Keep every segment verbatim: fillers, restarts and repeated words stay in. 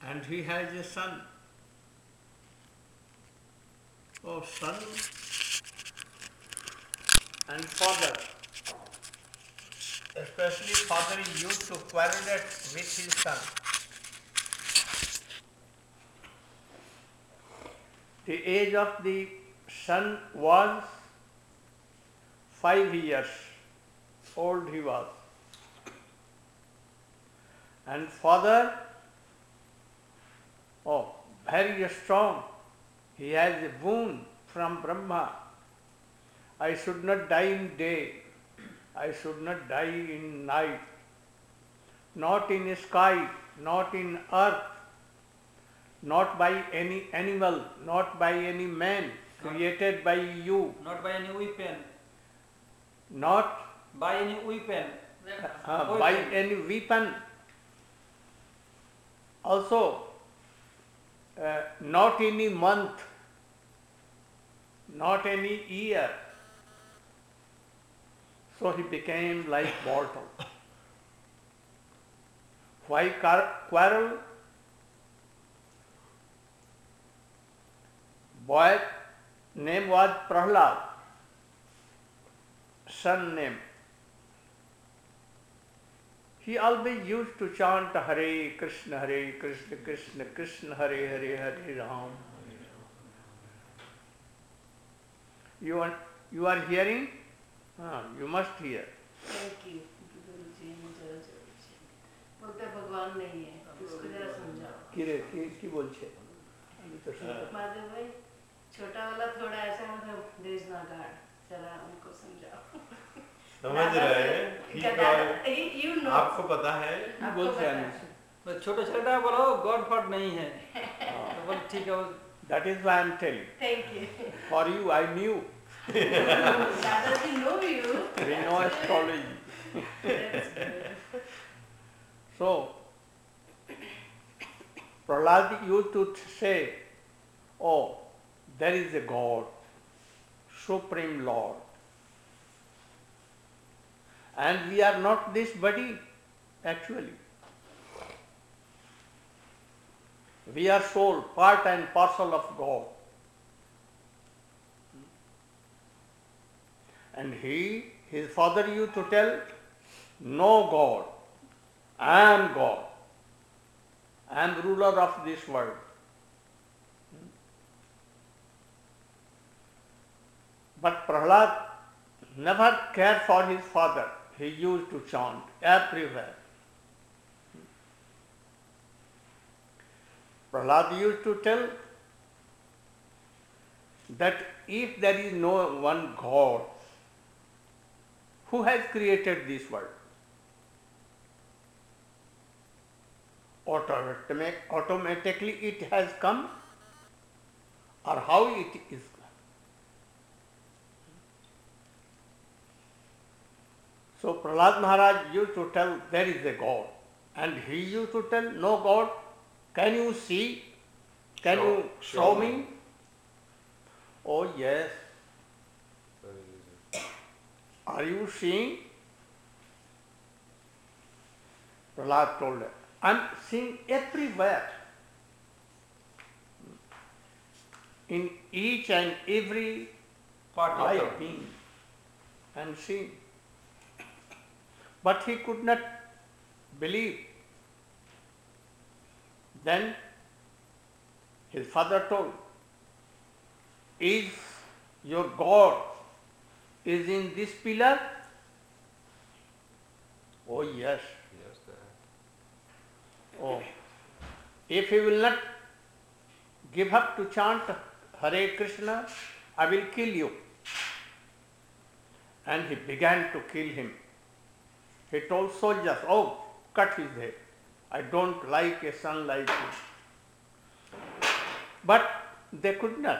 and he has a son. Oh, son and father, especially father used to quarrel with his son. The age of the son was five years old he was. And father, oh, very strong. He has a boon from Brahma. I should not die in day. I should not die in night. Not in sky, not in earth, not by any animal, not by any man created by you. Not by any weapon. Not by any weapon. uh, by any weapon. Also, uh, not any month, not any year. So he became like mortal. Why quarrel? Boy name was Prahlad, son name. He always used to chant Hare Krishna, Hare Krishna, Krishna Krishna, Hare Hare, Hare Ram. You are, you are hearing? Ah, you must hear. Thank you. बोलते भगवान नहीं है, इसको जरा समझाओ। किरे की की बोल छे? अभी तो सुन। माधव भाई, छोटा वाला थोड़ा ऐसा मतलब देश ना गाड़, जरा उनको समझाओ। समझ रहे हैं? You know. आपको पता है? बोल छे आने। छोटा छोटा बोलो गॉड फॉड नहीं है। तो बोल ठीक है। That is why I am telling. Thank you. For you, I knew. Dada, we know you. We know astrology. That's good. So, Prahlad used to say, oh, there is a God, Supreme Lord. And we are not this body, actually. We are soul, part and parcel of God. And he, his father used to tell, no God, I am God. I am ruler of this world. But Prahlad never cared for his father. He used to chant everywhere. Prahlad used to tell that if there is no one God, who has created this world? Automatic, automatically it has come, or how it is. So Prahlad Maharaj used to tell there is a God, and he used to tell no God. Can you see? Can Show, you show, show me? me. Oh yes. Are you seeing? Prahlad told her, I am seeing everywhere. In each and every part I of have been and seen. But he could not believe. Then his father told, is your God is in this pillar? Oh yes. Yes, sir. Oh, if he will not give up to chant Hare Krishna, I will kill you. And he began to kill him. He told soldiers, oh, cut his head. I don't like a son like you. But they could not.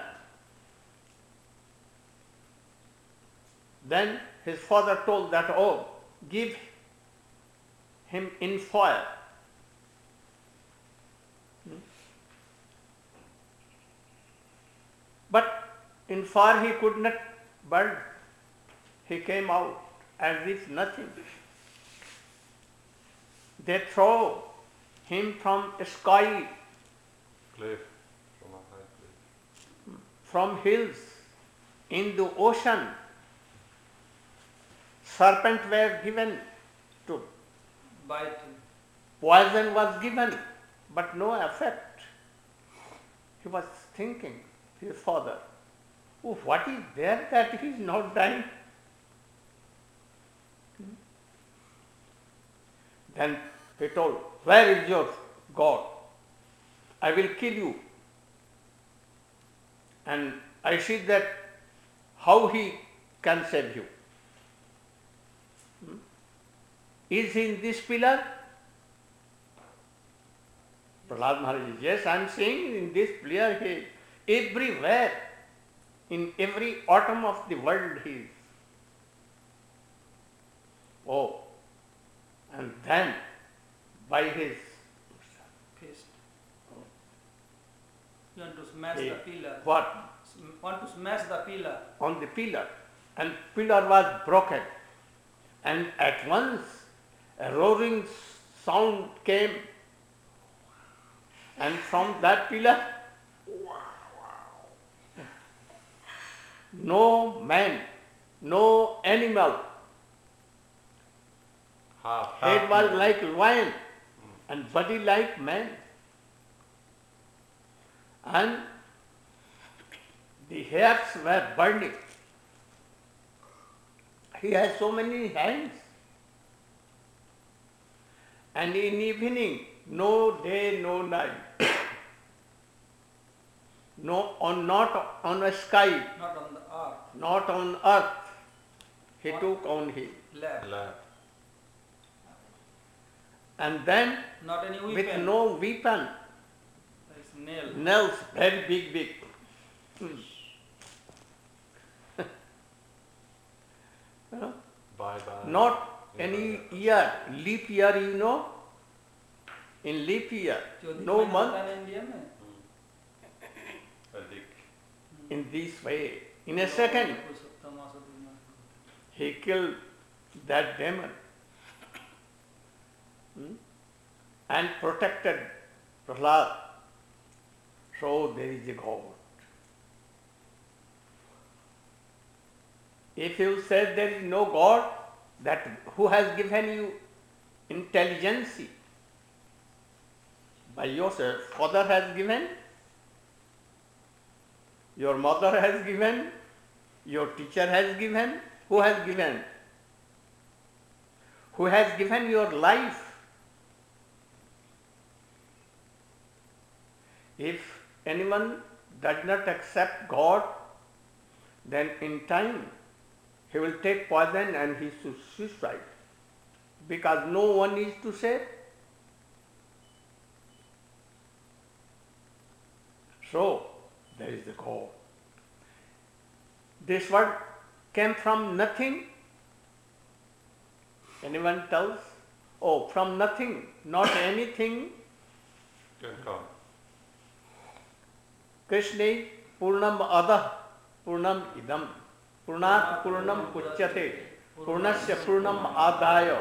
Then his father told that, oh, give him in fire. But in fire he could not burn. He came out as if nothing. They throw him from the sky Cliff. From a high cliff. from hills, in the ocean. Serpent were given to, Bite. poison was given, but no effect. He was thinking, his father, oh, what is there that he is not dying? Then he told, where is your God? I will kill you. And I see that how he can save you. Hmm? Is he in this pillar? Prahlad Maharaj, yes, I am saying in this pillar he is everywhere. In every atom of the world he is. Oh, and then by his Fist. You want to smash he, the pillar. what? Sm- Want to smash the pillar. On the pillar, and pillar was broken, and at once a roaring sound came, and from that pillar no man, no animal, Half. head half was people. like lion and body like man, and the hairs were burning. He has so many hands. And in evening, no day, no night. No, on not on a sky, Not on the earth. not on earth. He took on his. Left. Left. And then Not any weapon. with no weapon, It's nail. nails very big, big. Hmm. You know, Bye bye. not any year, leap year, you know. In leap year, चौदह no महीना month. होता है India में. Addict. In this way, in a second, he killed that demon. Hmm? And protected Prahlad. So there is a God. If you say there is no God, that who has given you intelligence? By yourself, father has given, your mother has given, your teacher has given. Who has given? Who has given your life? If anyone does not accept God, then in time he will take poison and he should suicide, because no one is to save. So there is the God. This word came from nothing. Anyone tells? Oh, from nothing, not anything. Can come. Krishna is Purnam Adah, Purnam Idam, Purnat Purnam Uchyate, Purnasya Purnam Adaya.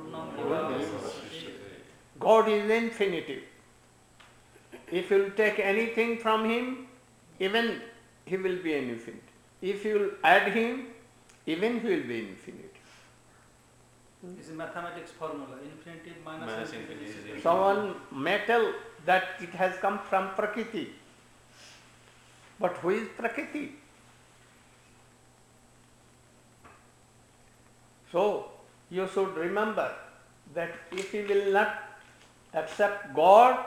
God is infinitive. If you will take anything from him, even he will be infinite. If you will add him, even he will be infinite. It's a mathematics formula. Infinitive minus, Minus infinity. infinity is is equal to- Someone may tell that it has come from Prakriti. But who is Prakriti? So, you should remember that if you will not accept God,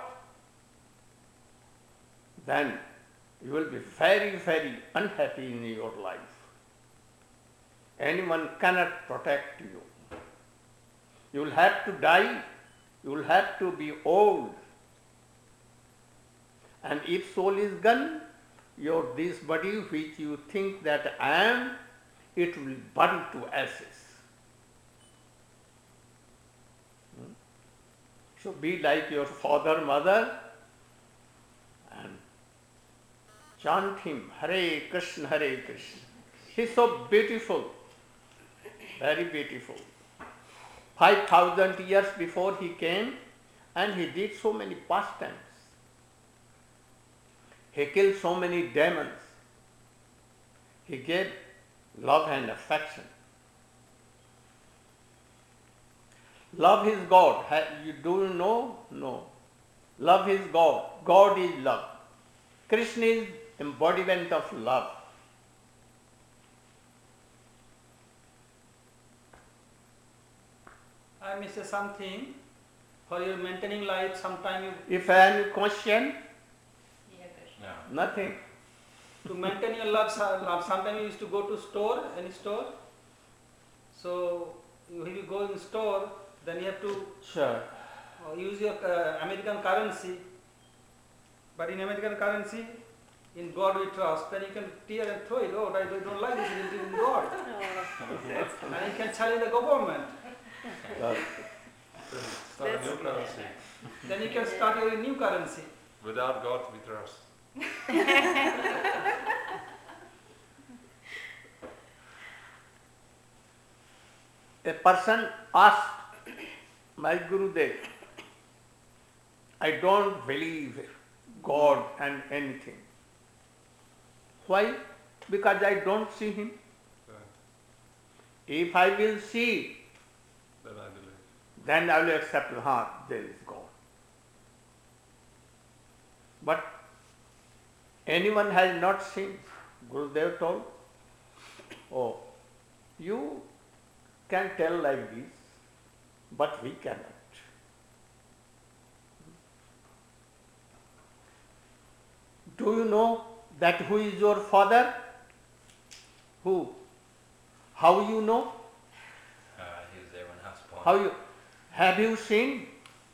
then you will be very, very unhappy in your life. Anyone cannot protect you. You will have to die, you will have to be old. And if soul is gone, your this body which you think that I am, it will burn to ashes. Hmm? So be like your father, mother, and chant him, Hare Krishna, Hare Krishna. He is so beautiful, very beautiful. Five thousand years before he came, and he did so many pastimes. He killed so many demons. He gave love and affection. Love is God. Ha- You do you know? No. Love is God. God is love. Krishna is embodiment of love. I may say something. For your maintaining life, sometime you, If I have any question, Yeah, Krishna. Yeah. nothing. to maintain your love, so- love, sometimes you used to go to store, any store. So if you go in store, then you have to Sure. uh, use your uh, American currency. But in American currency, in God we trust. Then you can tear and throw it. Oh, I don't like this. It is in God, and you can challenge the government. Well, Start a new currency. Then you can start your new currency. Without God, we trust. a person asked my Gurudev, I don't believe God and anything. Why? Because I don't see him. Right. If I will see, Then I believe. then I will accept, ha, there is God. But anyone has not seen. Gurudev told, oh, you can tell like this, but we cannot. Do you know that who is your father? Who? How you know? Uh, he was there when I was born. How you? Have you seen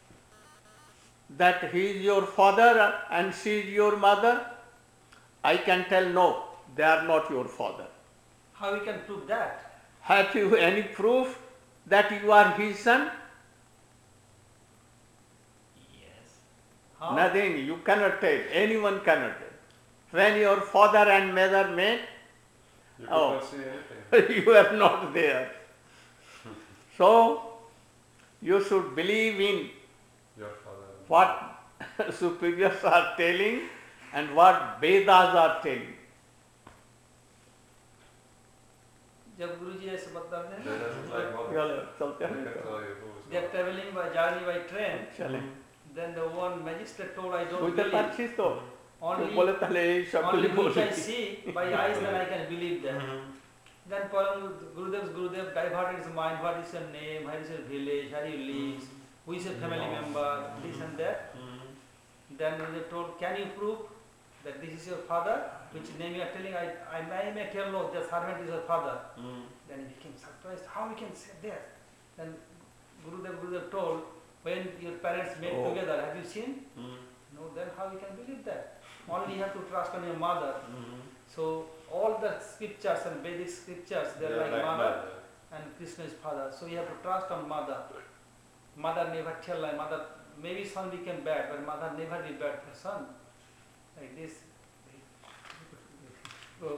that he is your father and she is your mother? I can tell no, they are not your father. How we can prove that? Have you any proof that you are his son? Yes. How? Nothing, you cannot tell, anyone cannot tell. When your father and mother met, You could Oh. not see anything. you are not there. So, you should believe in Your father. what superiors are telling and what Vedas are telling. जब गुरुजी ऐसे बताते हैं That doesn't like what चलो, चलते I हैं can तो। tell you who is they are God. traveling by journey by train. चलें। Then the one magistrate told, I don't বুঝতে believe. পারছিস তো? তো Only, বলে তাহলে এই সবগুলি only which বলবি। I see by eyes, then I can believe that. Then Param Gurudev's Gurudev diverted his mind. What is your name? Where is your village? Where you live? Who is your family member? This and that. Then they told, can you prove that this is your father? Which name you are telling? I, I may, may tell no, the servant is your father. Then he became surprised. How we can say that? Then Gurudev Gurudev told, when your parents met Oh. together, have you seen? No, then how you can believe that? Only you have to trust on your mother. So all the scriptures and Vedic scriptures, they are Yeah, like, like mother, mother. and Krishna is father. So you have to trust on mother. Mother never tell lie. Mother, maybe son became bad, but mother never be bad for son. Like this. So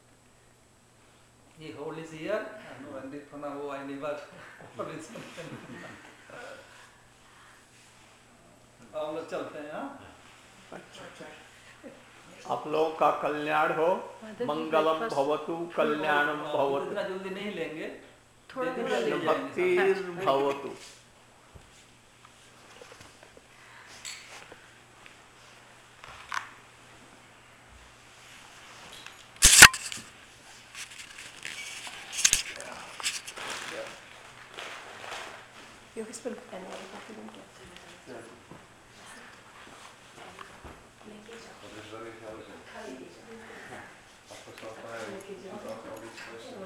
he hold his ear. I know, and this for now I never hold his हम लोग चलते हैं हाँ आप लोगों का कल्याण हो, मंगलम भवतु, कल्याणम भवतु, इतना जल्दी नहीं लेंगे थोड़ा धीरे थोड़ा धीरे ले भक्ति जाएंगे। भवतु। Jag har spelat en av dem. Dat is wel niet helder. Afgesloten bij al die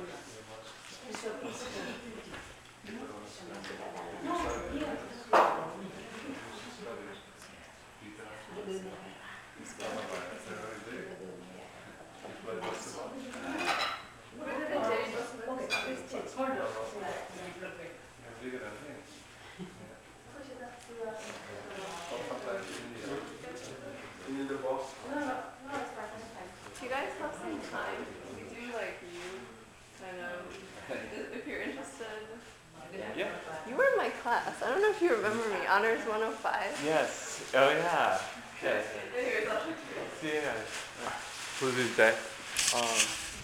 in de bos. Do you guys have some time? We do like you, kind of, if you're interested. Yeah. You were in my class. I don't know if you remember me. Honors one oh five. Yes. Oh yeah. Okay. Here's, I'll show you. seeing us. Who's his dad? Um,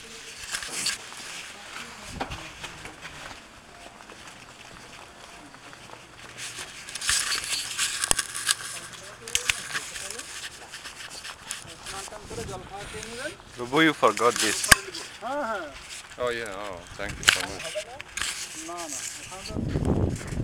Prabhu, you forgot this. हाँ हाँ Oh yeah, oh, thank you so much. ना ना